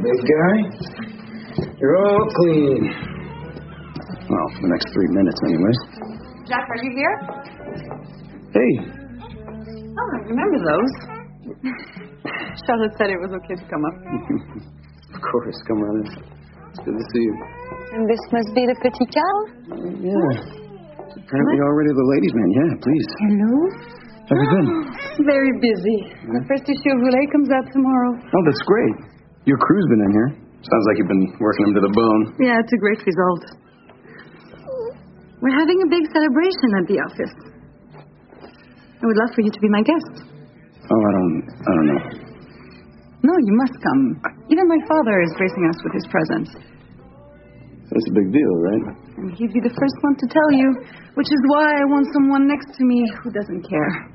big guy. You're all clean. Well, for the next 3 minutes, anyways. Jack, are you here? Hey. Oh, I remember those. Charlotte said it was okay to come up. Of course, come on in. It's good to see you. And this must be the Petit Carl? Yeah. It's apparently already the ladies' man. Yeah, please. Hello? How have you been? Very busy. The first issue of Roulet comes out tomorrow. Oh, that's great. Your crew's been in here. Sounds like you've been working them to the bone. Yeah, it's a great result. We're having a big celebration at the office. I would love for you to be my guest. Oh, I don't know. No, you must come. Even my father is gracing us with his presence. That's a big deal, right? And he'd be the first one to tell you, which is why I want someone next to me who doesn't care.